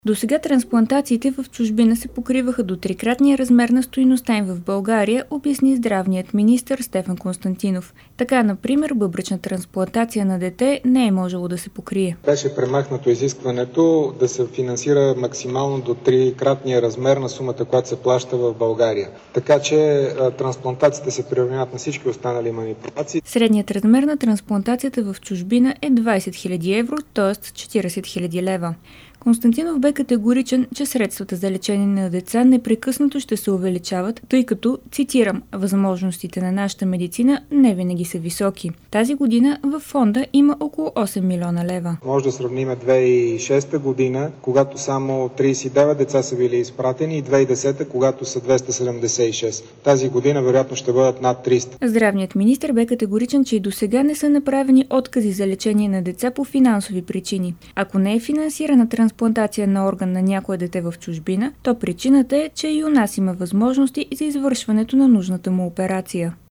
Досега трансплантациите в чужбина се покриваха до трикратния размер на стойността им в България, обясни здравният министър Стефан Константинов. Така, например, бъбречна трансплантация на дете не е можело да се покрие. Беше премахнато изискването да се финансира максимално до трикратния размер на сумата, която се плаща в България. Така че трансплантациите се приравняват на всички останали манипулации. Средният размер на трансплантацията в чужбина е 20 000 евро, т.е. 40 000 лева. Константинов бе категоричен, че средствата за лечение на деца непрекъснато ще се увеличават, тъй като, цитирам, възможностите на нашата медицина не винаги са високи. Тази година в фонда има около 8 милиона лева. Може да сравним 2006 година, когато само 39 деца са били изпратени, и 2010, когато са 276. Тази година вероятно ще бъдат над 300. Здравният министър бе категоричен, че и досега не са направени откази за лечение на деца по финансови причини. Ако не е финансирана трансплантация на орган на някое дете в чужбина, то причината е, че и у нас има възможности за извършването на нужната му операция.